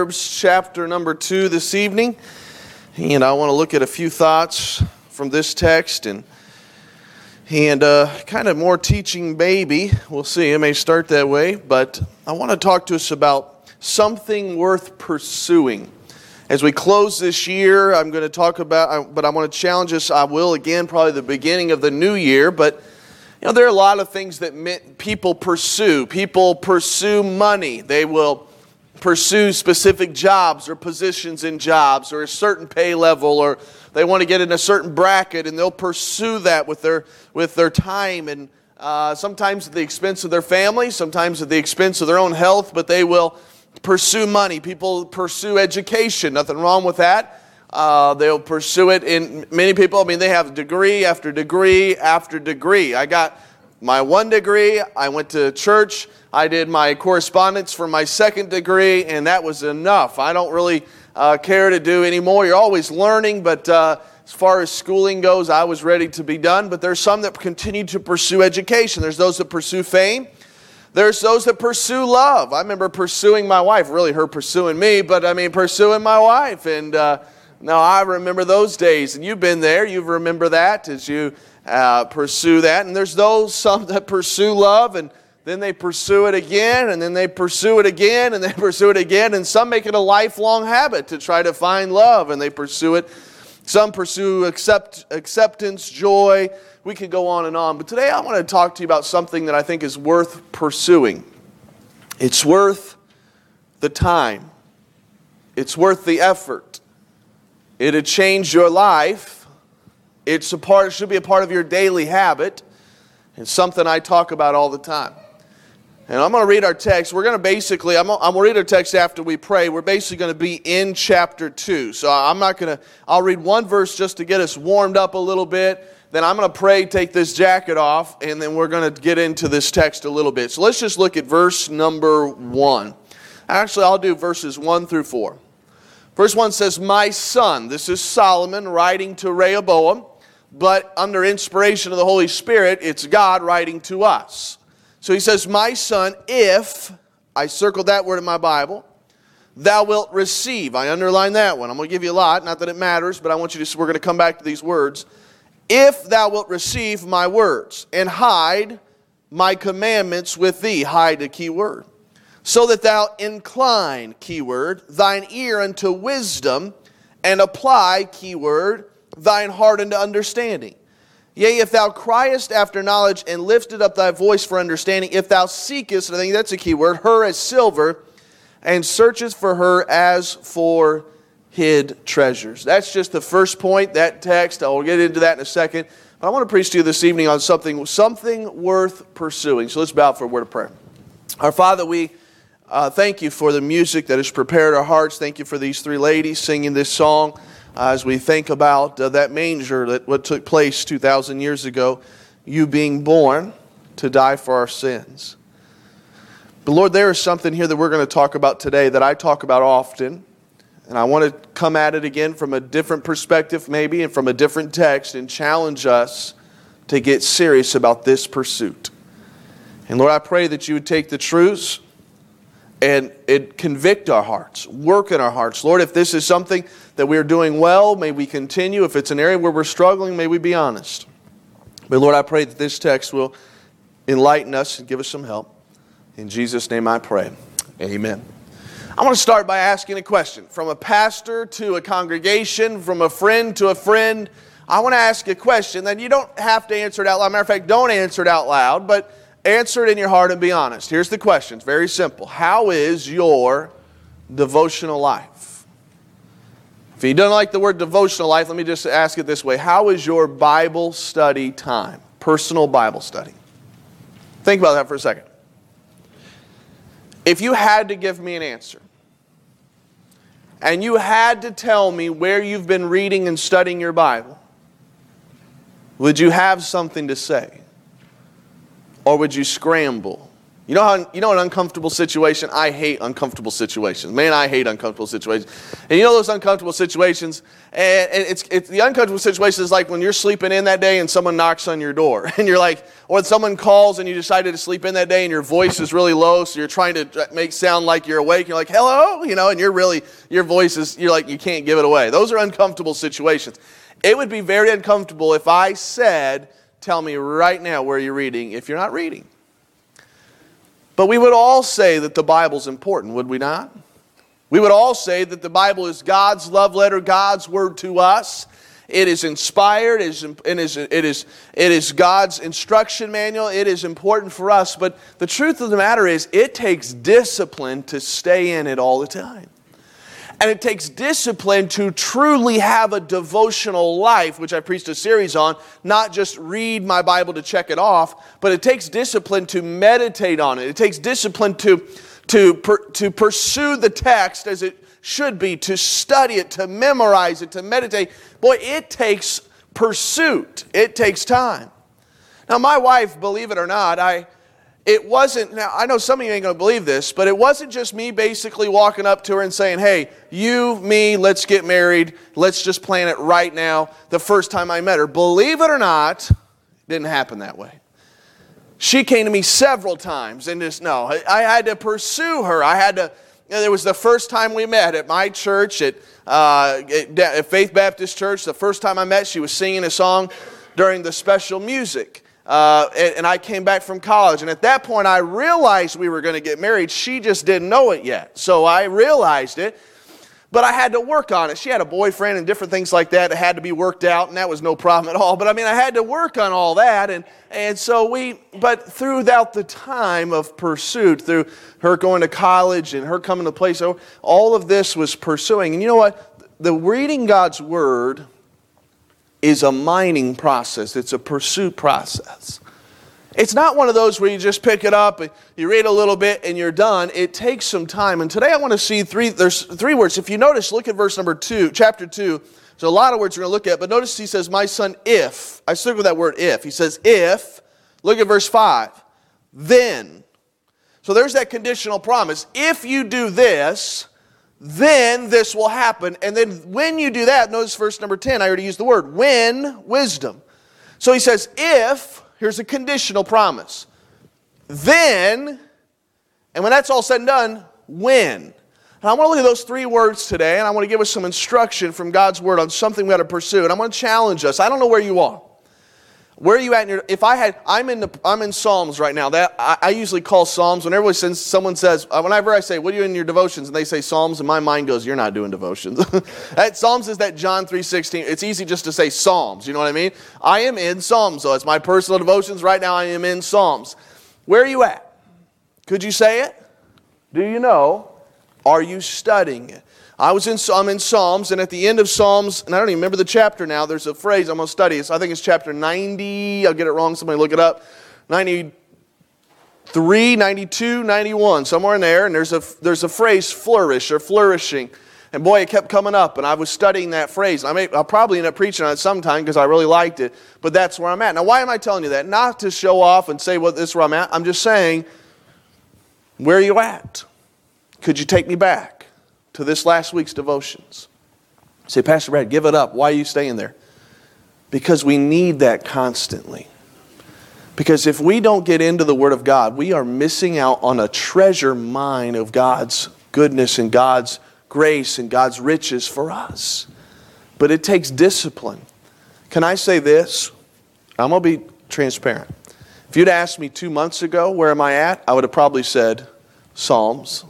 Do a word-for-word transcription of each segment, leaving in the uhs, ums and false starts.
Proverbs chapter number two this evening. And I want to look at a few thoughts from this text and and uh, kind of more teaching maybe. We'll see. It may start that way. But I want to talk to us about something worth pursuing. As we close this year, I'm going to talk about, but I want to challenge us. I will again, probably the beginning of the new year. But you know, there are a lot of things that people pursue. People pursue money. They will pursue specific jobs or positions in jobs or a certain pay level, or they want to get in a certain bracket, and they'll pursue that with their with their time, and uh, sometimes at the expense of their family, sometimes at the expense of their own health, but they will pursue money. People pursue education. Nothing wrong with that. Uh, they'll pursue it in many people. I mean, they have degree after degree after degree. I got my one degree. I went to church. I did my correspondence for my second degree, and that was enough. I don't really uh, care to do any more. You're always learning, but uh, as far as schooling goes, I was ready to be done. But there's some that continue to pursue education. There's those that pursue fame. There's those that pursue love. I remember pursuing my wife, really her pursuing me, but I mean pursuing my wife. And uh, now I remember those days, and you've been there. You remember that as you uh, pursue that. And there's those, some that pursue love, and then they pursue it again, and then they pursue it again, and they pursue it again. And some make it a lifelong habit to try to find love, and they pursue it. Some pursue accept, acceptance, joy. We could go on and on. But today I want to talk to you about something that I think is worth pursuing. It's worth the time. It's worth the effort. It'll change your life. It's a part, it should be a part of your daily habit. It's something I talk about all the time. And I'm going to read our text. We're going to basically, I'm going to read our text after we pray. We're basically going to be in chapter two. So I'm not going to, I'll read one verse just to get us warmed up a little bit. Then I'm going to pray, take this jacket off, and then we're going to get into this text a little bit. So let's just look at verse number one. Actually, I'll do verses one through four. Verse one says, "My son," this is Solomon writing to Rehoboam, but under inspiration of the Holy Spirit, it's God writing to us. So he says, "My son, if," I circled that word in my Bible, "thou wilt receive," I underline that one. I'm going to give you a lot, not that it matters, but I want you to, we're going to come back to these words. "If thou wilt receive my words, and hide my commandments with thee," hide a key word, "so that thou incline," key word, "thine ear unto wisdom, and apply," key word, "thine heart unto understanding. Yea, if thou criest after knowledge, and lifted up thy voice for understanding, if thou seekest," and I think that's a key word, "her as silver, and searchest for her as for hid treasures." That's just the first point, that text. I'll get into that in a second. But I want to preach to you this evening on something, something worth pursuing. So let's bow for a word of prayer. Our Father, we uh, thank you for the music that has prepared our hearts. Thank you for these three ladies singing this song. Uh, as we think about uh, that manger, that what took place two thousand years ago, you being born to die for our sins. But Lord, there is something here that we're going to talk about today that I talk about often, and I want to come at it again from a different perspective maybe, and from a different text, and challenge us to get serious about this pursuit. And Lord, I pray that you would take the truths and it convict our hearts, work in our hearts. Lord, if this is something that we are doing well, may we continue. If it's an area where we're struggling, may we be honest. But Lord, I pray that this text will enlighten us and give us some help. In Jesus' name I pray. Amen. I want to start by asking a question. From a pastor to a congregation, from a friend to a friend, I want to ask a question that you don't have to answer it out loud. Matter of fact, don't answer it out loud, but answer it in your heart and be honest. Here's the question. It's very simple. How is your devotional life? If you don't like the word devotional life, let me just ask it this way. How is your Bible study time? Personal Bible study. Think about that for a second. If you had to give me an answer, and you had to tell me where you've been reading and studying your Bible, would you have something to say? Or would you scramble You know how you know an uncomfortable situation? I hate uncomfortable situations. Man, I hate uncomfortable situations. And you know those uncomfortable situations? And, and it's, it's the uncomfortable situation is like when you're sleeping in that day and someone knocks on your door. And you're like, or someone calls and you decided to sleep in that day and your voice is really low, so you're trying to make sound like you're awake. You're like, hello? You know, and you're really, your voice is, you're like, you can't give it away. Those are uncomfortable situations. It would be very uncomfortable if I said, tell me right now where you're reading if you're not reading. But we would all say that the Bible's important, would we not? We would all say that the Bible is God's love letter, God's word to us. It is inspired, it is, it is, it is, it is God's instruction manual. It is important for us. But the truth of the matter is, it takes discipline to stay in it all the time. And it takes discipline to truly have a devotional life, which I preached a series on, not just read my Bible to check it off, but it takes discipline to meditate on it. It takes discipline to, to, per, to pursue the text as it should be, to study it, to memorize it, to meditate. Boy, it takes pursuit. It takes time. Now, my wife, believe it or not, I... It wasn't, now I know some of you ain't going to believe this, but it wasn't just me basically walking up to her and saying, hey, you, me, let's get married. Let's just plan it right now. The first time I met her. Believe it or not, it didn't happen that way. She came to me several times and just, no, I, I had to pursue her. I had to, you know, there was the first time we met at my church, at, uh, at Faith Baptist Church. The first time I met, she was singing a song during the special music. Uh, and, and I came back from college, and at that point I realized we were going to get married. She just didn't know it yet. So I realized it, but I had to work on it. She had a boyfriend and different things like that that had to be worked out, and that was no problem at all. But I mean, I had to work on all that, and, and so we, but throughout the time of pursuit, through her going to college and her coming to place, so all of this was pursuing. And you know what? The reading God's Word is a mining process. It's a pursuit process. It's not one of those where you just pick it up and you read a little bit and you're done. It takes some time. And today I want to see three, there's three words. If you notice, look at verse number two, chapter two. There's a lot of words we're going to look at, but notice he says, my son, if. I stick with that word if. He says, if. Look at verse five. Then. So there's that conditional promise. If you do this, then this will happen. And then when you do that, notice verse number ten, I already used the word, when wisdom. So he says, if, here's a conditional promise. Then, and when that's all said and done, when. And I want to look at those three words today, and I want to give us some instruction from God's Word on something we got to pursue. And I want to challenge us. I don't know where you are. Where are you at in your, if I had, I'm in the, I'm in Psalms right now. That I, I usually call Psalms, whenever since someone says, whenever I say, what are you in your devotions? And they say Psalms, and my mind goes, you're not doing devotions. That Psalms is that John three sixteen. It's easy just to say Psalms, you know what I mean? I am in Psalms, so it's my personal devotions. Right now I am in Psalms. Where are you at? Could you say it? Do you know? Are you studying it? I was in, I'm in Psalms, and at the end of Psalms, and I don't even remember the chapter now, there's a phrase I'm going to study. So I think it's chapter ninety, I'll get it wrong, somebody look it up. ninety-three, ninety-two, ninety-one, somewhere in there, and there's a, there's a phrase, flourish or flourishing. And boy, it kept coming up, and I was studying that phrase. I may, I'll probably end up preaching on it sometime because I really liked it, but that's where I'm at. Now, why am I telling you that? Not to show off and say, well, this is where I'm at. I'm just saying, where are you at? Could you take me back to this last week's devotions? Say, Pastor Brad, give it up. Why are you staying there? Because we need that constantly. Because if we don't get into the Word of God, we are missing out on a treasure mine of God's goodness and God's grace and God's riches for us. But it takes discipline. Can I say this? I'm going to be transparent. If you'd asked me two months ago, where am I at? I would have probably said Psalms.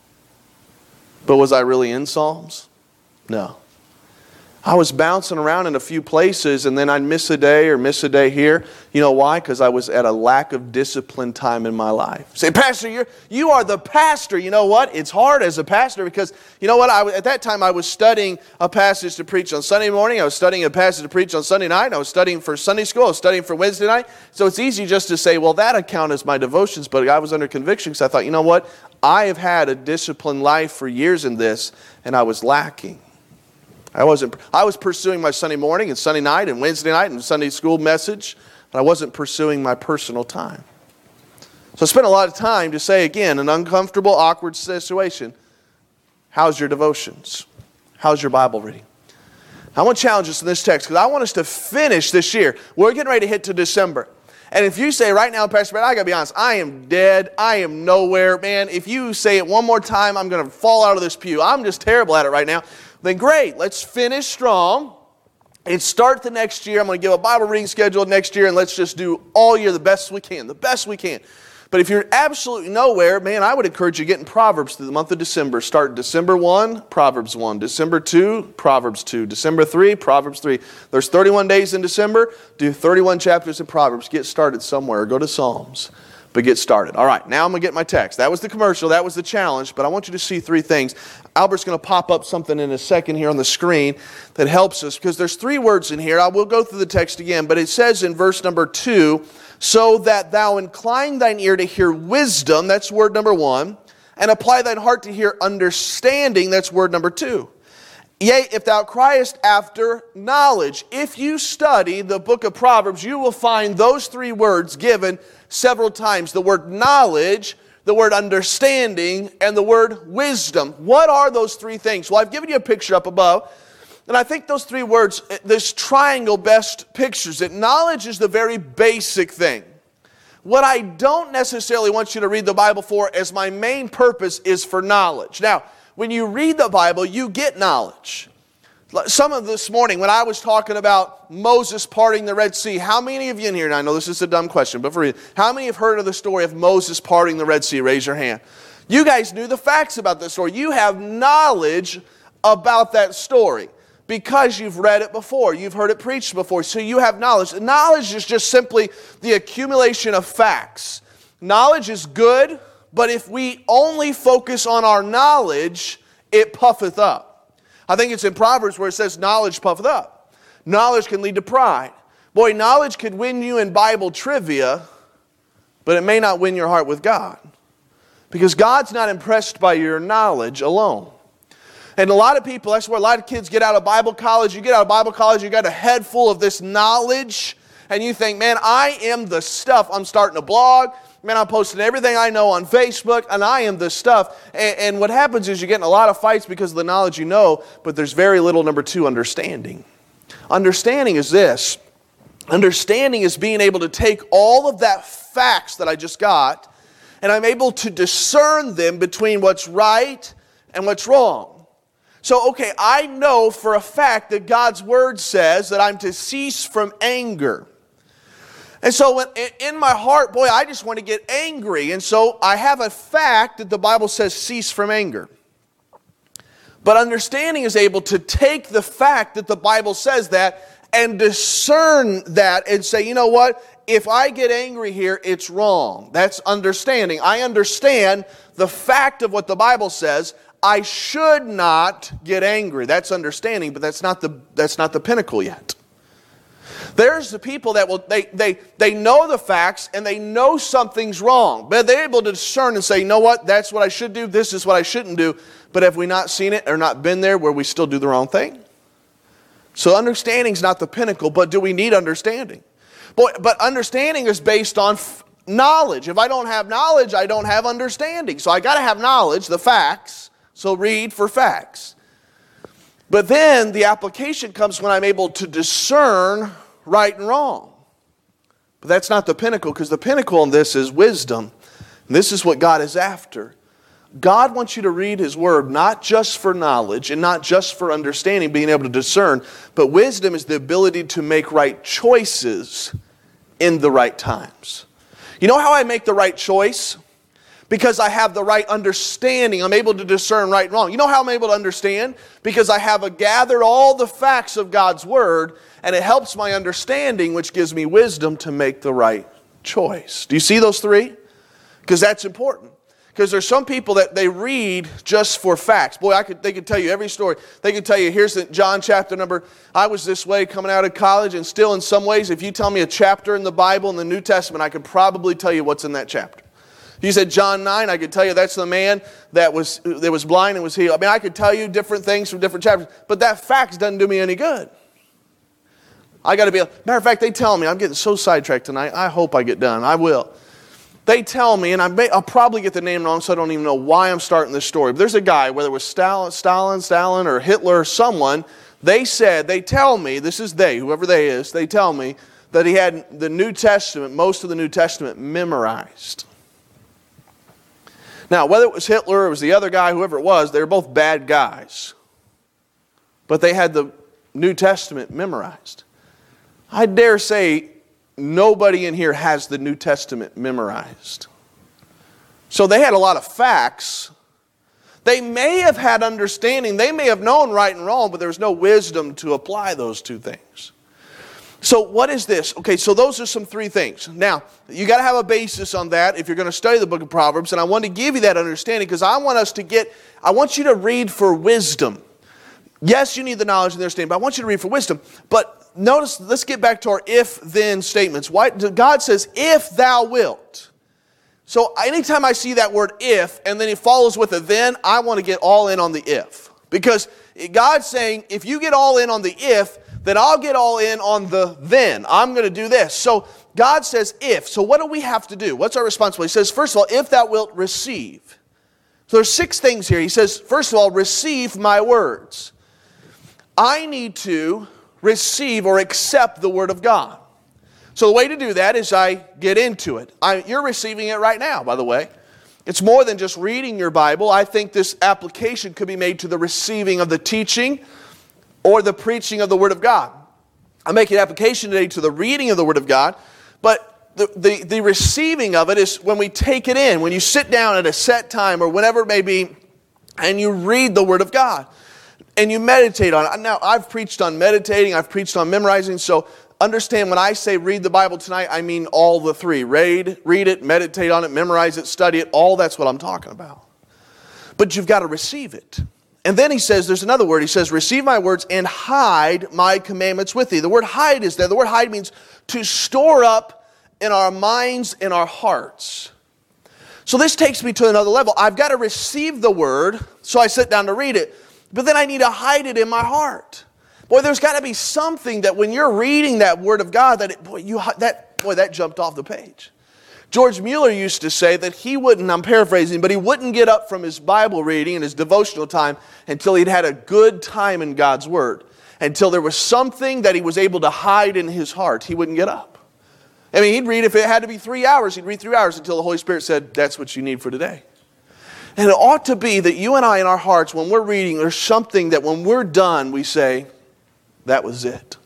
But was I really in Psalms? No. I was bouncing around in a few places, and then I'd miss a day or miss a day here. You know why? Because I was at a lack of discipline time in my life. Say, Pastor, you're, you are the pastor. You know what? It's hard as a pastor because, you know what? I, at that time, I was studying a passage to preach on Sunday morning. I was studying a passage to preach on Sunday night. I was studying for Sunday school. I was studying for Wednesday night. So it's easy just to say, well, that account as my devotions. But I was under conviction because I thought, you know what? I have had a disciplined life for years in this, and I was lacking. I wasn't. I was pursuing my Sunday morning and Sunday night and Wednesday night and Sunday school message, but I wasn't pursuing my personal time. So I spent a lot of time to say, again, an uncomfortable, awkward situation. How's your devotions? How's your Bible reading? I want to challenge us in this text because I want us to finish this year. We're getting ready to hit to December. And if you say right now, Pastor Brad, I got to be honest, I am dead. I am nowhere. Man, if you say it one more time, I'm going to fall out of this pew. I'm just terrible at it right now. Then great, let's finish strong and start the next year. I'm going to give a Bible reading schedule next year, and let's just do all year the best we can, the best we can. But if you're absolutely nowhere, man, I would encourage you to get in Proverbs through the month of December. Start December first, Proverbs one. December second, Proverbs two. December third, Proverbs three. There's thirty-one days in December. Do thirty-one chapters of Proverbs. Get started somewhere. Go to Psalms. But get started. All right, now I'm going to get my text. That was the commercial. That was the challenge. But I want you to see three things. Albert's going to pop up something in a second here on the screen that helps us. Because there's three words in here. I will go through the text again. But it says in verse number two, so that thou incline thine ear to hear wisdom, that's word number one, and apply thine heart to hear understanding, that's word number two. Yea, if thou criest after knowledge. If you study the book of Proverbs, you will find those three words given several times. The word knowledge, the word understanding, and the word wisdom. What are those three things? Well, I've given you a picture up above. And I think those three words, this triangle best pictures it. Knowledge is the very basic thing. What I don't necessarily want you to read the Bible for as my main purpose is for knowledge. Now, when you read the Bible, you get knowledge. Some of this morning, when I was talking about Moses parting the Red Sea, how many of you in here, and I know this is a dumb question, but for you, how many have heard of the story of Moses parting the Red Sea? Raise your hand. You guys knew the facts about this story. You have knowledge about that story. Because you've read it before, you've heard it preached before, so you have knowledge. Knowledge is just simply the accumulation of facts. Knowledge is good, but if we only focus on our knowledge, it puffeth up. I think it's in Proverbs where it says, knowledge puffeth up. Knowledge can lead to pride. Boy, knowledge could win you in Bible trivia, but it may not win your heart with God. Because God's not impressed by your knowledge alone. And a lot of people, that's where a lot of kids get out of Bible college. You get out of Bible college, you got a head full of this knowledge, and you think, man, I am the stuff. I'm starting a blog. Man, I'm posting everything I know on Facebook, and I am the stuff. And, and what happens is you get in a lot of fights because of the knowledge you know, but there's very little, number two, understanding. Understanding is this. Understanding is being able to take all of that facts that I just got, and I'm able to discern them between what's right and what's wrong. So, okay, I know for a fact that God's Word says that I'm to cease from anger. And so when, in my heart, boy, I just want to get angry. And so I have a fact that the Bible says cease from anger. But understanding is able to take the fact that the Bible says that and discern that and say, you know what? If I get angry here, it's wrong. That's understanding. I understand the fact of what the Bible says. I should not get angry. That's understanding, but that's not the that's not the pinnacle yet. There's the people that will they they they know the facts and they know something's wrong, but they're able to discern and say, you know what, that's what I should do, this is what I shouldn't do. But have we not seen it or not been there where we still do the wrong thing? So understanding's not the pinnacle, but do we need understanding? Boy, but understanding is based on f- knowledge. If I don't have knowledge, I don't have understanding. So I got to have knowledge, the facts. So read for facts. But then the application comes when I'm able to discern right and wrong. But that's not the pinnacle, because the pinnacle in this is wisdom. And this is what God is after. God wants you to read His Word not just for knowledge and not just for understanding, being able to discern, but wisdom is the ability to make right choices in the right times. You know how I make the right choice? Because I have the right understanding. I'm able to discern right and wrong. You know how I'm able to understand? Because I have a gathered all the facts of God's Word, and it helps my understanding, which gives me wisdom to make the right choice. Do you see those three? Because that's important. Because there's some people that they read just for facts. Boy, I could they could tell you every story. They could tell you, here's the John chapter number. I was this way coming out of college, and still in some ways, if you tell me a chapter in the Bible, in the New Testament, I could probably tell you what's in that chapter. You said John nine, I could tell you that's the man that was that was blind and was healed. I mean, I could tell you different things from different chapters, but that fact doesn't do me any good. I got to be, matter of fact, they tell me, I'm getting so sidetracked tonight, I hope I get done. I will. They tell me, and I may, I'll probably get the name wrong, so I don't even know why I'm starting this story. But there's a guy, whether it was Stalin, Stalin, Stalin, or Hitler or someone, they said, they tell me, this is they, whoever they is, they tell me that he had the New Testament, most of the New Testament memorized. Now, whether it was Hitler or it was the other guy, whoever it was, they were both bad guys. But they had the New Testament memorized. I dare say nobody in here has the New Testament memorized. So they had a lot of facts. They may have had understanding. They may have known right and wrong, but there was no wisdom to apply those two things. So what is this? Okay, so those are some three things. Now, you got to have a basis on that if you're going to study the book of Proverbs, and I want to give you that understanding because I want us to get, I want you to read for wisdom. Yes, you need the knowledge and the understanding, but I want you to read for wisdom. But notice, let's get back to our if-then statements. Why, God says, if thou wilt. So anytime I see that word if, and then it follows with a then, I want to get all in on the if. Because God's saying, if you get all in on the if, then I'll get all in on the then. I'm going to do this. So God says if. So what do we have to do? What's our responsibility? He says, first of all, if thou wilt receive. So there's six things here. He says, first of all, receive my words. I need to receive or accept the Word of God. So the way to do that is I get into it. I, you're receiving it right now, by the way. It's more than just reading your Bible. I think this application could be made to the receiving of the teaching or the preaching of the Word of God. I make an application today to the reading of the Word of God, but the, the, the receiving of it is when we take it in, when you sit down at a set time or whenever it may be, and you read the Word of God, and you meditate on it. Now, I've preached on meditating, I've preached on memorizing, so understand when I say read the Bible tonight, I mean all the three. Read, read it, meditate on it, memorize it, study it, all that's what I'm talking about. But you've got to receive it. And then he says, there's another word. He says, receive my words and hide my commandments with thee. The word hide is there. The word hide means to store up in our minds, in our hearts. So this takes me to another level. I've got to receive the word, so I sit down to read it. But then I need to hide it in my heart. Boy, there's got to be something that when you're reading that Word of God, that it, boy, you that boy that jumped off the page. George Mueller used to say that he wouldn't, I'm paraphrasing, but he wouldn't get up from his Bible reading and his devotional time until he'd had a good time in God's Word. Until there was something that he was able to hide in his heart, he wouldn't get up. I mean, he'd read, if it had to be three hours, he'd read three hours until the Holy Spirit said, that's what you need for today. And it ought to be that you and I in our hearts, when we're reading, there's something that when we're done, we say, that was it.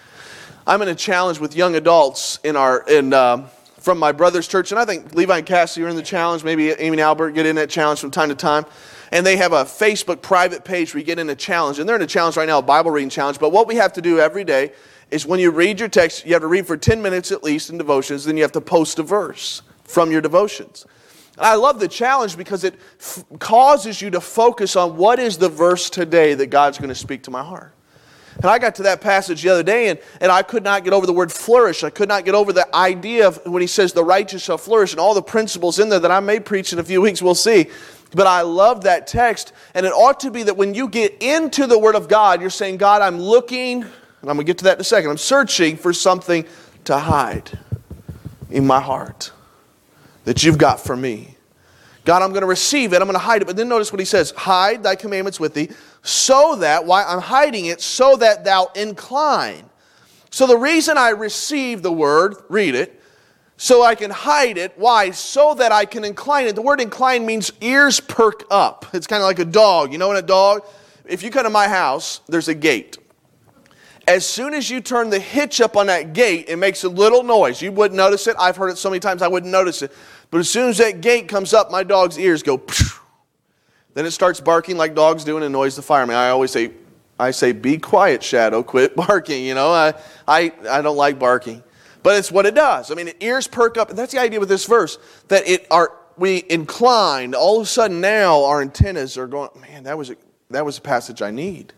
I'm in a challenge with young adults in our in um, from my brother's church, and I think Levi and Cassie are in the challenge. Maybe Amy and Albert get in that challenge from time to time. And they have a Facebook private page where you get in a challenge. And they're in a challenge right now, a Bible reading challenge. But what we have to do every day is when you read your text, you have to read for ten minutes at least in devotions. Then you have to post a verse from your devotions. And I love the challenge because it f- causes you to focus on what is the verse today that God's going to speak to my heart. And I got to that passage the other day, and, and I could not get over the word flourish. I could not get over the idea of when he says the righteous shall flourish and all the principles in there that I may preach in a few weeks, we'll see. But I love that text, and it ought to be that when you get into the Word of God, you're saying, God, I'm looking, and I'm going to get to that in a second, I'm searching for something to hide in my heart that you've got for me. God, I'm going to receive it, I'm going to hide it. But then notice what he says, hide thy commandments with thee, so that, why I'm hiding it, so that thou incline. So the reason I receive the word, read it, so I can hide it, why? So that I can incline it. The word incline means ears perk up. It's kind of like a dog. You know when a dog, if you come to my house, there's a gate. As soon as you turn the hitch up on that gate, it makes a little noise. You wouldn't notice it. I've heard it so many times I wouldn't notice it. But as soon as that gate comes up, my dog's ears go, phew. Then it starts barking like dogs do and annoys the fireman. I always say, I say, be quiet, Shadow, quit barking. You know, I, I, I don't like barking. But it's what it does. I mean, the ears perk up. And that's the idea with this verse, that it are we inclined. All of a sudden now our antennas are going, man, that was a, that was a passage I need.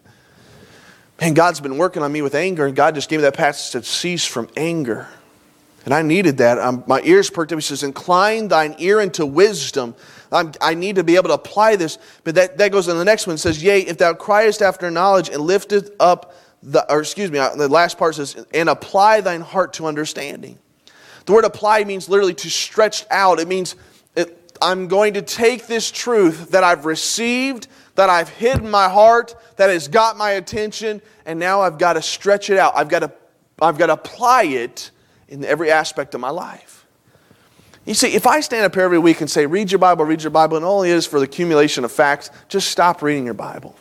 Man, God's been working on me with anger, and God just gave me that passage that cease from anger. And I needed that. Um, my ears perked up. He says, incline thine ear into wisdom. I'm, I need to be able to apply this. But that, that goes on the next one. It says, yea, if thou criest after knowledge and lifteth up, the, or excuse me, the last part says, and apply thine heart to understanding. The word apply means literally to stretch out. It means it, I'm going to take this truth that I've received, that I've hid in my heart, that has got my attention, and now I've got to stretch it out. I've got to, I've got to apply it in every aspect of my life. You see, if I stand up here every week and say, read your Bible, read your Bible, and all it is for the accumulation of facts, just stop reading your Bible.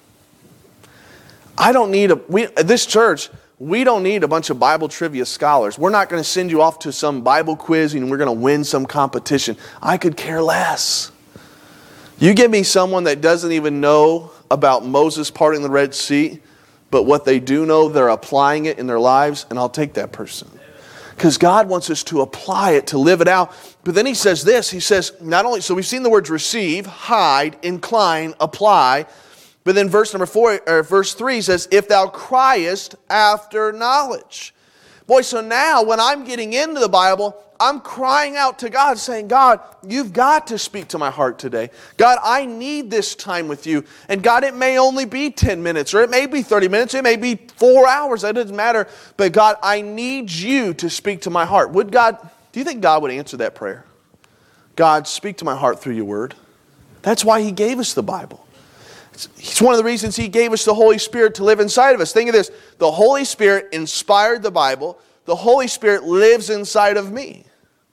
I don't need a, we, at this church, we don't need a bunch of Bible trivia scholars. We're not going to send you off to some Bible quiz and we're going to win some competition. I could care less. You give me someone that doesn't even know about Moses parting the Red Sea, but what they do know, they're applying it in their lives, and I'll take that person. Because God wants us to apply it, to live it out. But then he says this, he says, not only, so we've seen the words receive, hide, incline, apply. But then verse number four, or verse three says, if thou criest after knowledge. Boy, so now when I'm getting into the Bible, I'm crying out to God saying, God, you've got to speak to my heart today. God, I need this time with you. And God, it may only be ten minutes, or it may be thirty minutes, it may be four hours, that doesn't matter. But God, I need you to speak to my heart. Would God, do you think God would answer that prayer? God, speak to my heart through your word. That's why he gave us the Bible. It's one of the reasons he gave us the Holy Spirit to live inside of us. Think of this. The Holy Spirit inspired the Bible. The Holy Spirit lives inside of me.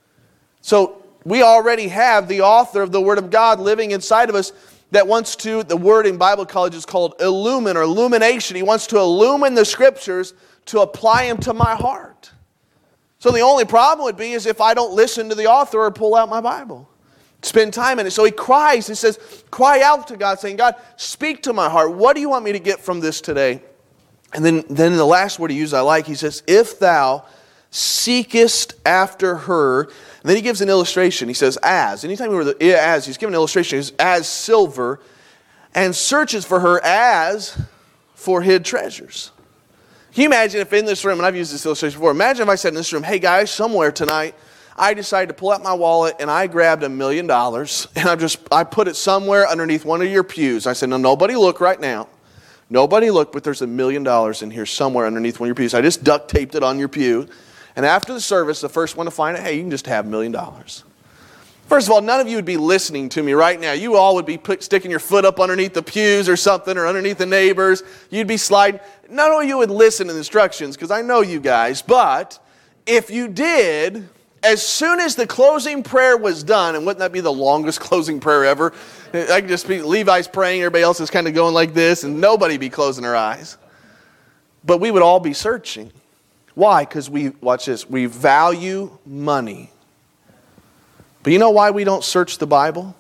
So we already have the author of the Word of God living inside of us that wants to, the word in Bible college is called illumine or illumination. He wants to illumine the Scriptures to apply them to my heart. So the only problem would be is if I don't listen to the author or pull out my Bible. Spend time in it. So he cries. He says, cry out to God, saying, God, speak to my heart. What do you want me to get from this today? And then, then the last word he used I like. He says, if thou seekest after her. And then he gives an illustration. He says, as. Anytime we the as, he's giving an illustration. He says, as silver, and searches for her as for hid treasures. Can you imagine if in this room, and I've used this illustration before, imagine if I said in this room, hey guys, somewhere tonight, I decided to pull out my wallet and I grabbed a million dollars and I just I put it somewhere underneath one of your pews. I said, no, nobody look right now. Nobody look, but there's a million dollars in here somewhere underneath one of your pews. I just duct taped it on your pew. And after the service, the first one to find it, hey, you can just have a million dollars. First of all, none of you would be listening to me right now. You all would be put, sticking your foot up underneath the pews or something, or underneath the neighbors. You'd be sliding. None of you would listen to the instructions because I know you guys. But if you did, as soon as the closing prayer was done, and wouldn't that be the longest closing prayer ever? I could just be Levi's praying, everybody else is kind of going like this, and nobody be closing their eyes. But we would all be searching. Why? Because we, watch this, we value money. But you know why we don't search the Bible?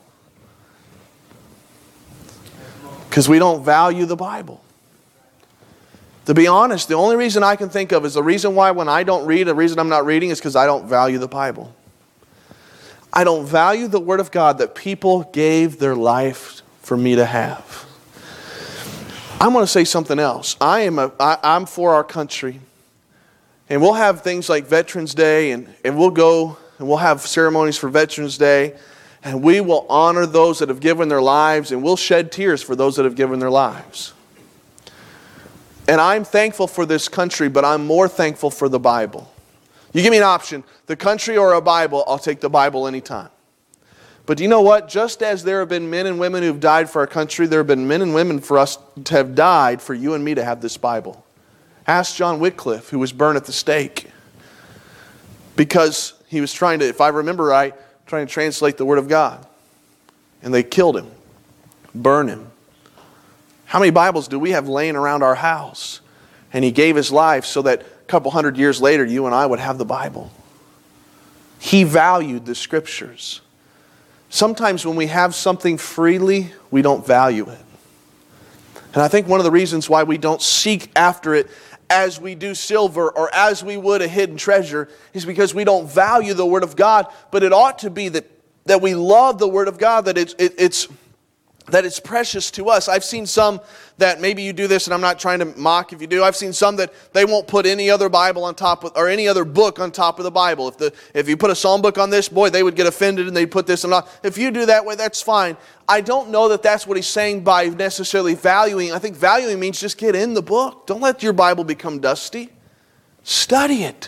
Because we don't value the Bible. To be honest, the only reason I can think of is the reason why when I don't read, the reason I'm not reading is because I don't value the Bible. I don't value the Word of God that people gave their life for me to have. I'm going to say something else. I am a, I, I'm for our country. And we'll have things like Veterans Day, and, and we'll go and we'll have ceremonies for Veterans Day, and we will honor those that have given their lives, and we'll shed tears for those that have given their lives. And I'm thankful for this country, but I'm more thankful for the Bible. You give me an option, the country or a Bible, I'll take the Bible anytime. But do you know what? Just as there have been men and women who've died for our country, there have been men and women for us to have died for you and me to have this Bible. Ask John Wycliffe, who was burned at the stake. Because he was trying to, if I remember right, trying to translate the Word of God. And they killed him, burned him. How many Bibles do we have laying around our house? And he gave his life so that a couple hundred years later, you and I would have the Bible. He valued the Scriptures. Sometimes when we have something freely, we don't value it. And I think one of the reasons why we don't seek after it as we do silver or as we would a hidden treasure is because we don't value the Word of God. But it ought to be that, that we love the Word of God, that it's, it, it's that it's precious to us. I've seen some that maybe you do this, and I'm not trying to mock if you do. I've seen some that they won't put any other Bible on top of, or any other book on top of the Bible. If the if you put a psalm book on this, boy, they would get offended and they'd put this on. If you do that way, that's fine. I don't know that that's what he's saying by necessarily valuing. I think valuing means just get in the book. Don't let your Bible become dusty. Study it.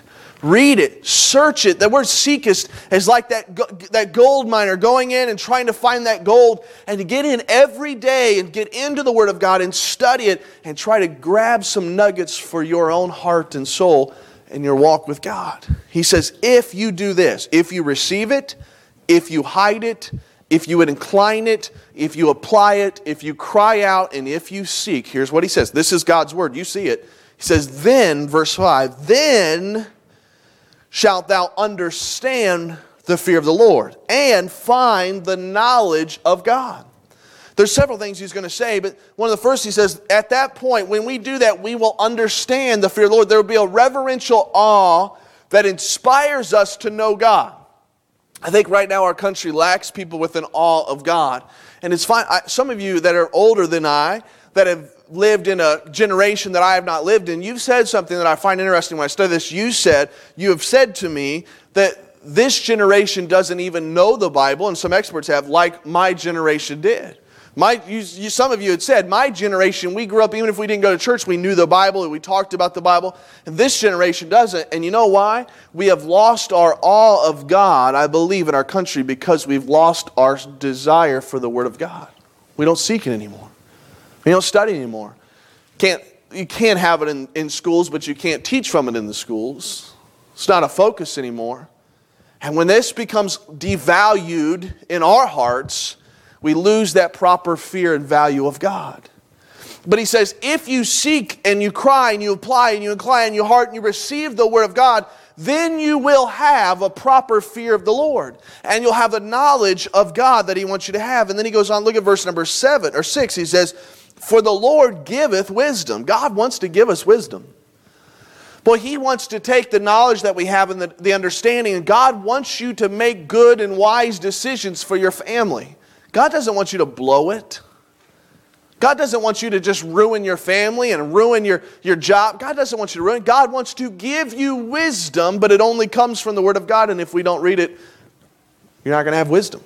Read it. Search it. The word seekest is like that, that gold miner going in and trying to find that gold, and to get in every day and get into the Word of God and study it and try to grab some nuggets for your own heart and soul in your walk with God. He says, if you do this, if you receive it, if you hide it, if you would incline it, if you apply it, if you cry out, and if you seek, here's what he says. This is God's Word. You see it. He says, then, verse five, then shalt thou understand the fear of the Lord and find the knowledge of God. There's several things he's going to say, but one of the first he says, at that point, when we do that, we will understand the fear of the Lord. There will be a reverential awe that inspires us to know God. I think right now our country lacks people with an awe of God. And it's fine. I, some of you that are older than I, that have lived in a generation that I have not lived in, you've said something that I find interesting when I study this. You said, you have said to me that this generation doesn't even know the Bible, and some experts have, like my generation did. My, you, you, some of you had said, my generation, we grew up, even if we didn't go to church, we knew the Bible and we talked about the Bible. And this generation doesn't. And you know why? We have lost our awe of God, I believe, in our country because we've lost our desire for the Word of God. We don't seek it anymore. We don't study anymore. Can't, you can't have it in, in schools, but you can't teach from it in the schools. It's not a focus anymore. And when this becomes devalued in our hearts, we lose that proper fear and value of God. But he says, if you seek and you cry and you apply and you incline your heart and you receive the Word of God, then you will have a proper fear of the Lord. And you'll have the knowledge of God that he wants you to have. And then he goes on, look at verse number seven or six. He says, for the Lord giveth wisdom. God wants to give us wisdom. Boy, he wants to take the knowledge that we have and the, the understanding, and God wants you to make good and wise decisions for your family. God doesn't want you to blow it. God doesn't want you to just ruin your family and ruin your, your job. God doesn't want you to ruin it. God wants to give you wisdom, but it only comes from the Word of God, and if we don't read it, you're not going to have wisdom.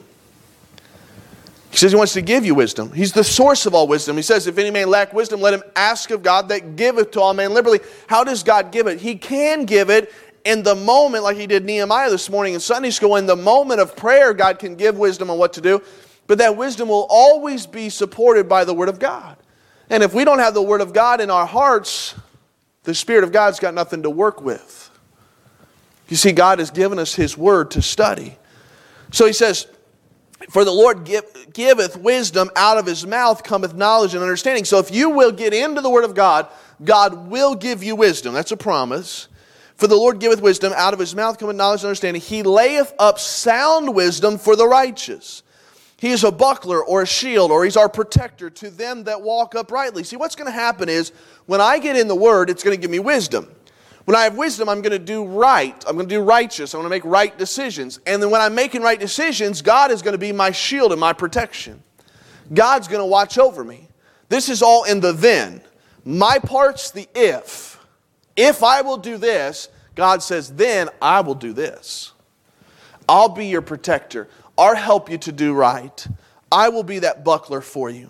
He says he wants to give you wisdom. He's the source of all wisdom. He says, if any man lack wisdom, let him ask of God that giveth to all men liberally. How does God give it? He can give it in the moment, like he did Nehemiah this morning in Sunday school. In the moment of prayer, God can give wisdom on what to do. But that wisdom will always be supported by the Word of God. And if we don't have the Word of God in our hearts, the Spirit of God's got nothing to work with. You see, God has given us His Word to study. So he says, for the Lord give, giveth wisdom, out of His mouth cometh knowledge and understanding. So if you will get into the Word of God, God will give you wisdom. That's a promise. For the Lord giveth wisdom, out of His mouth cometh knowledge and understanding. He layeth up sound wisdom for the righteous. He is a buckler or a shield, or He's our protector to them that walk uprightly. See, what's going to happen is, when I get in the Word, it's going to give me wisdom. When I have wisdom, I'm going to do right. I'm going to do righteous. I'm going to make right decisions. And then when I'm making right decisions, God is going to be my shield and my protection. God's going to watch over me. This is all in the then. My part's the if. If I will do this, God says, then I will do this. I'll be your protector. I'll help you to do right. I will be that buckler for you.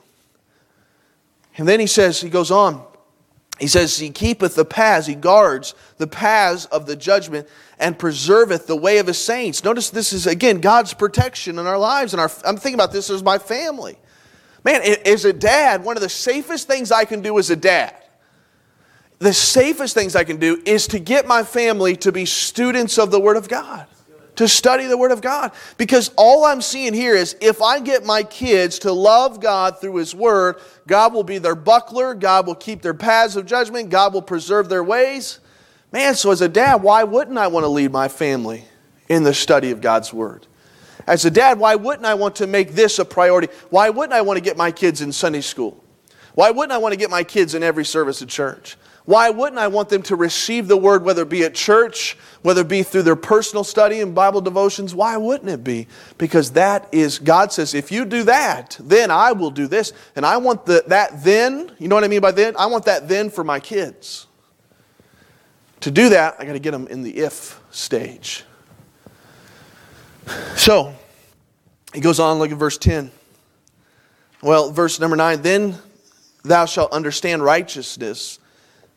And then he says, he goes on. He says, he keepeth the paths, he guards the paths of the judgment, and preserveth the way of his saints. Notice this is, again, God's protection in our lives. And our, I'm thinking about this as my family. Man, as a dad, one of the safest things I can do as a dad, the safest things I can do is to get my family to be students of the Word of God. To study the Word of God. Because all I'm seeing here is, if I get my kids to love God through His Word, God will be their buckler, God will keep their paths of judgment, God will preserve their ways. Man, so as a dad, why wouldn't I want to lead my family in the study of God's Word? As a dad, why wouldn't I want to make this a priority? Why wouldn't I want to get my kids in Sunday school? Why wouldn't I want to get my kids in every service at church? Why wouldn't I want them to receive the Word, whether it be at church, whether it be through their personal study and Bible devotions? Why wouldn't it be? Because that is, God says, if you do that, then I will do this. And I want the, that then, you know what I mean by then? I want that then for my kids. To do that, I got to get them in the if stage. So, he goes on, look at verse ten. Well, verse number nine, then thou shalt understand righteousness,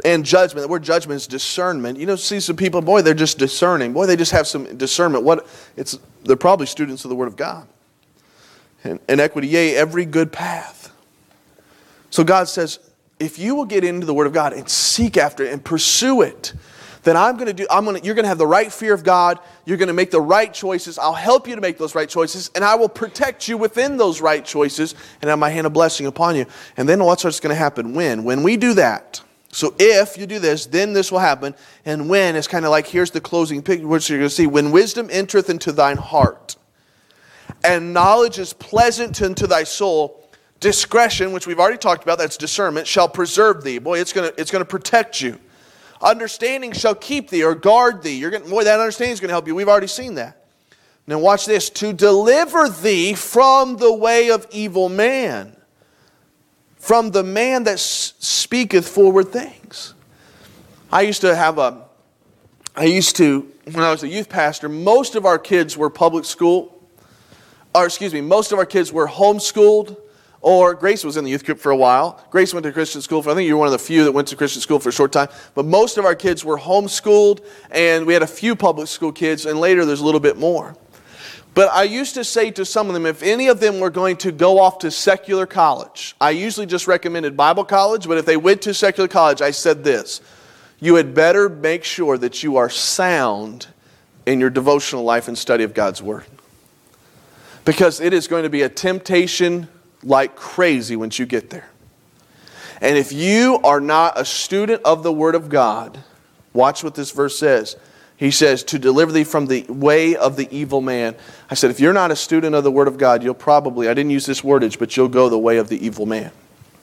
and judgment. The word judgment is discernment. You know, see some people, boy, they're just discerning. Boy, they just have some discernment. What it's they're probably students of the Word of God. And, and equity, yea, every good path. So God says, if you will get into the Word of God and seek after it and pursue it, then I'm going to do. I'm going to. You're going to have the right fear of God. You're going to make the right choices. I'll help you to make those right choices, and I will protect you within those right choices, and have my hand of blessing upon you. And then what's going to happen? When? When we do that. So if you do this, then this will happen. And when is kind of like, here's the closing picture, which you're going to see. When wisdom entereth into thine heart, and knowledge is pleasant unto thy soul, discretion, which we've already talked about, that's discernment, shall preserve thee. Boy, it's going to, it's going to protect you. Understanding shall keep thee or guard thee. You're going, boy, that understanding is going to help you. We've already seen that. Now watch this. To deliver thee from the way of evil man. From the man that speaketh forward things. I used to have a, I used to, when I was a youth pastor, most of our kids were public school, or excuse me, most of our kids were homeschooled, or Grace was in the youth group for a while. Grace went to Christian school for, I think you were one of the few that went to Christian school for a short time. But most of our kids were homeschooled, and we had a few public school kids, and later there's a little bit more. But I used to say to some of them, if any of them were going to go off to secular college, I usually just recommended Bible college, but if they went to secular college, I said this: you had better make sure that you are sound in your devotional life and study of God's Word. Because it is going to be a temptation like crazy once you get there. And if you are not a student of the Word of God, watch what this verse says. He says, to deliver thee from the way of the evil man. I said, if you're not a student of the Word of God, you'll probably, I didn't use this wordage, but you'll go the way of the evil man.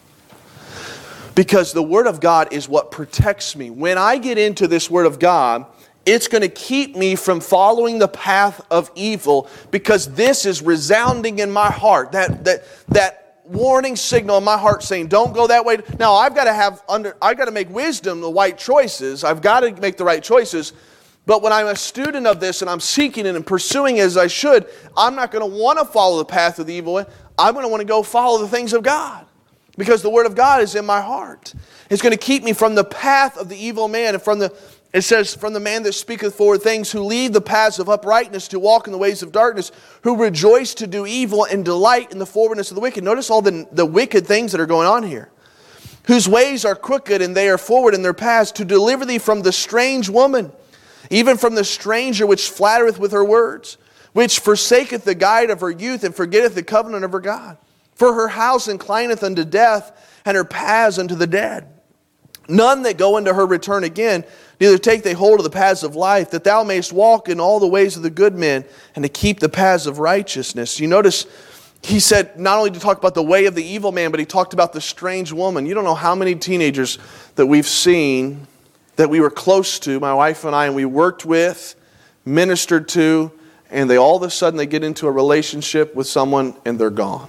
Because the Word of God is what protects me. When I get into this Word of God, it's going to keep me from following the path of evil, because this is resounding in my heart. That that that warning signal in my heart saying, don't go that way. Now, I've got to have under I've got to make wisdom the right choices. I've got to make the right choices. But when I'm a student of this and I'm seeking it and pursuing it as I should, I'm not going to want to follow the path of the evil one. I'm going to want to go follow the things of God. Because the Word of God is in my heart. It's going to keep me from the path of the evil man and from the It says, from the man that speaketh forward things, who lead the paths of uprightness, to walk in the ways of darkness, who rejoice to do evil and delight in the forwardness of the wicked. Notice all the, the wicked things that are going on here. Whose ways are crooked, and they are forward in their paths, to deliver thee from the strange woman, even from the stranger which flattereth with her words, which forsaketh the guide of her youth, and forgetteth the covenant of her God. For her house inclineth unto death, and her paths unto the dead. None that go into her return again, neither take they hold of the paths of life, that thou mayest walk in all the ways of the good men, and to keep the paths of righteousness. You notice he said not only to talk about the way of the evil man, but he talked about the strange woman. You don't know how many teenagers that we've seen that we were close to, my wife and I, and we worked with, ministered to, and they all of a sudden they get into a relationship with someone and they're gone.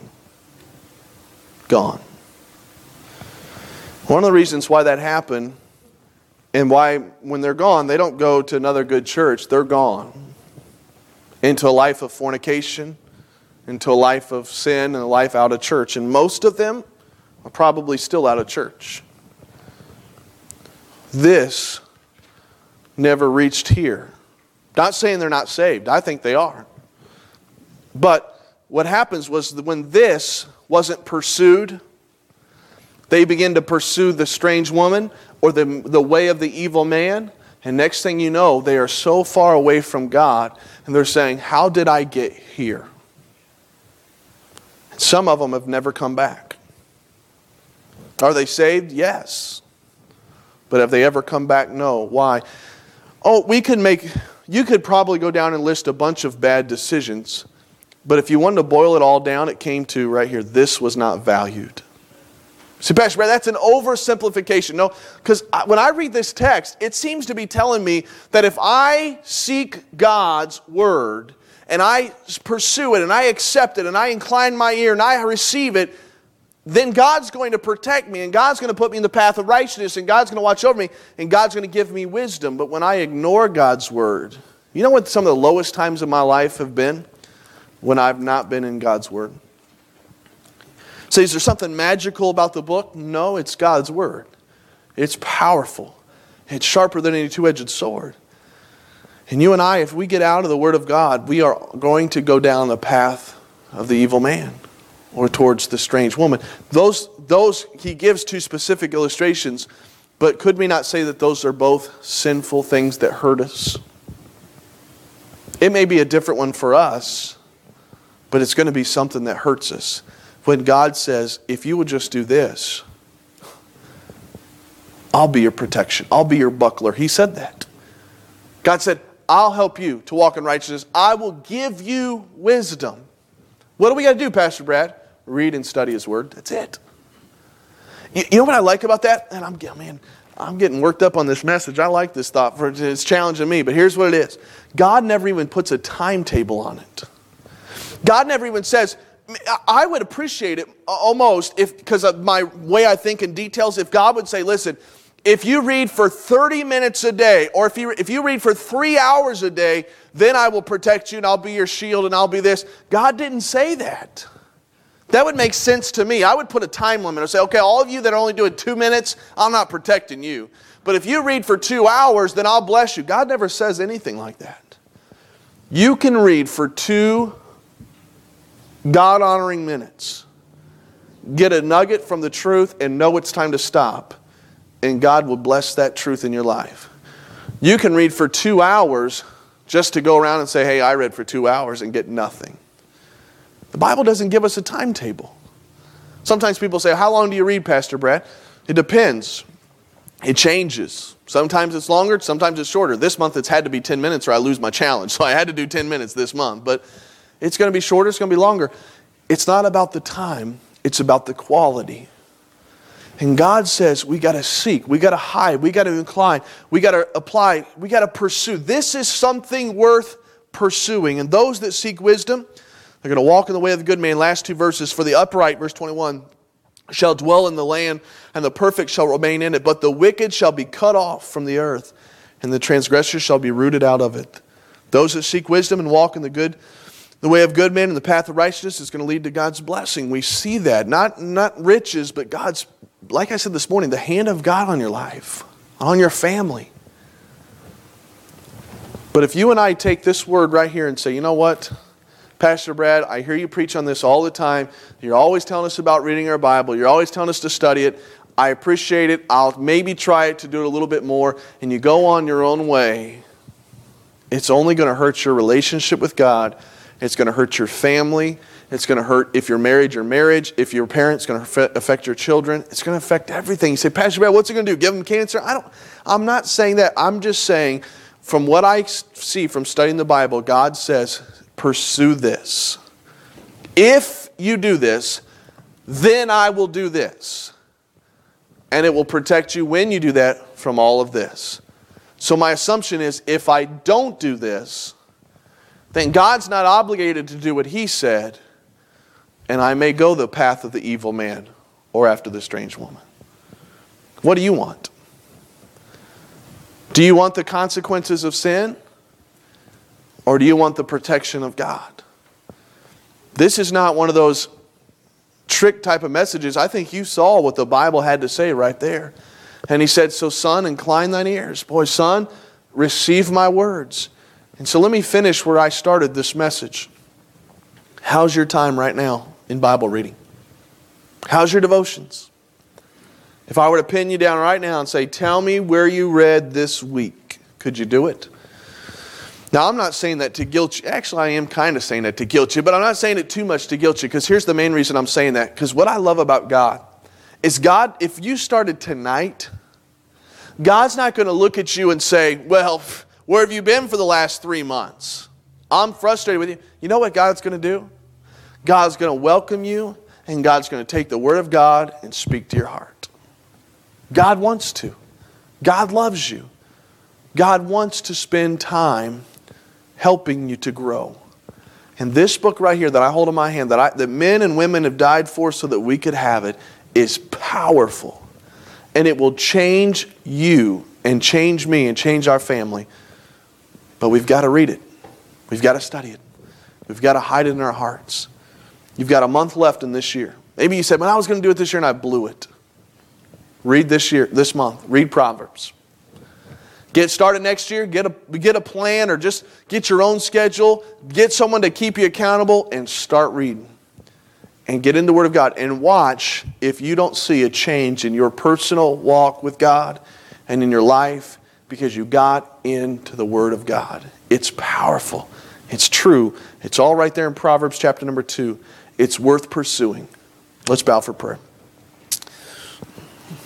Gone. One of the reasons why that happened, and why when they're gone, they don't go to another good church. They're gone into a life of fornication, into a life of sin, and a life out of church. And most of them are probably still out of church. This never reached here. Not saying they're not saved. I think they are. But what happens was that when this wasn't pursued, they begin to pursue the strange woman or the, the way of the evil man. And next thing you know, they are so far away from God. And they're saying, how did I get here? And some of them have never come back. Are they saved? Yes. But have they ever come back? No. Why? Oh, we could make, you could probably go down and list a bunch of bad decisions. But if you wanted to boil it all down, it came to right here, this was not valued. See, Pastor Brad, that's an oversimplification. No, because when I read this text, it seems to be telling me that if I seek God's Word and I pursue it and I accept it and I incline my ear and I receive it, then God's going to protect me and God's going to put me in the path of righteousness and God's going to watch over me and God's going to give me wisdom. But when I ignore God's Word, you know what some of the lowest times of my life have been? When I've not been in God's Word. So is there something magical about the book? No, it's God's Word. It's powerful. It's sharper than any two-edged sword. And you and I, if we get out of the Word of God, we are going to go down the path of the evil man or towards the strange woman. Those, those he gives two specific illustrations, but could we not say that those are both sinful things that hurt us? It may be a different one for us, but it's going to be something that hurts us. When God says, if you would just do this, I'll be your protection. I'll be your buckler. He said that. God said, I'll help you to walk in righteousness. I will give you wisdom. What do we got to do, Pastor Brad? Read and study His Word. That's it. You, you know what I like about that? And I'm, man, I'm getting worked up on this message. I like this thought. For it's challenging me. But here's what it is. God never even puts a timetable on it. God never even says, I would appreciate it almost, if because of my way I think in details, if God would say, listen, if you read for thirty minutes a day, or if you, if you read for three hours a day, then I will protect you and I'll be your shield and I'll be this. God didn't say that. That would make sense to me. I would put a time limit. I'd say, okay, all of you that are only doing two minutes, I'm not protecting you. But if you read for two hours, then I'll bless you. God never says anything like that. You can read for two God-honoring minutes, get a nugget from the truth, and know it's time to stop. And God will bless that truth in your life. You can read for two hours just to go around and say, hey, I read for two hours and get nothing. The Bible doesn't give us a timetable. Sometimes people say, how long do you read, Pastor Brad? It depends. It changes. Sometimes it's longer, sometimes it's shorter. This month it's had to be ten minutes or I lose my challenge. So I had to do ten minutes this month. But it's going to be shorter, it's going to be longer. It's not about the time, it's about the quality. And God says we got to seek, we got to hide, we got to incline, we got to apply, we got to pursue. This is something worth pursuing. And those that seek wisdom, they're going to walk in the way of the good man. Last two verses, for the upright, verse twenty-one, shall dwell in the land, and the perfect shall remain in it. But the wicked shall be cut off from the earth, and the transgressors shall be rooted out of it. Those that seek wisdom and walk in the good The way of good men and the path of righteousness is going to lead to God's blessing. We see that. Not, not riches, but God's, like I said this morning, the hand of God on your life, on your family. But if you and I take this word right here and say, you know what, Pastor Brad, I hear you preach on this all the time. You're always telling us about reading our Bible. You're always telling us to study it. I appreciate it. I'll maybe try it to do it a little bit more. And you go on your own way. It's only going to hurt your relationship with God. It's going to hurt your family. It's going to hurt, if you're married, your marriage. If you're a parent, it's going to affect your children. It's going to affect everything. You say, Pastor Brad, what's it going to do? Give them cancer? I don't, I'm not saying that. I'm just saying, from what I see from studying the Bible, God says, pursue this. If you do this, then I will do this. And it will protect you when you do that from all of this. So my assumption is, if I don't do this, then God's not obligated to do what He said, and I may go the path of the evil man or after the strange woman. What do you want? Do you want the consequences of sin, or do you want the protection of God? This is not one of those trick type of messages. I think you saw what the Bible had to say right there. And He said, so son, incline thine ears. Boy, son, receive my words. And so let me finish where I started this message. How's your time right now in Bible reading? How's your devotions? If I were to pin you down right now and say, tell me where you read this week, could you do it? Now, I'm not saying that to guilt you. Actually, I am kind of saying that to guilt you, but I'm not saying it too much to guilt you, because here's the main reason I'm saying that. Because what I love about God is God, if you started tonight, God's not going to look at you and say, well, where have you been for the last three months? I'm frustrated with you. You know what God's going to do? God's going to welcome you, and God's going to take the Word of God and speak to your heart. God wants to. God loves you. God wants to spend time helping you to grow. And this book right here that I hold in my hand, that, I, that men and women have died for so that we could have it, is powerful. And it will change you and change me and change our family. But we've got to read it. We've got to study it. We've got to hide it in our hearts. You've got a month left in this year. Maybe you said, well, I was going to do it this year and I blew it. Read this year, this month. Read Proverbs. Get started next year. Get a, get a plan or just get your own schedule. Get someone to keep you accountable and start reading. And get in the Word of God. And watch if you don't see a change in your personal walk with God and in your life because you got into the Word of God. It's powerful. It's true. It's all right there in Proverbs chapter number two. It's worth pursuing. Let's bow for prayer.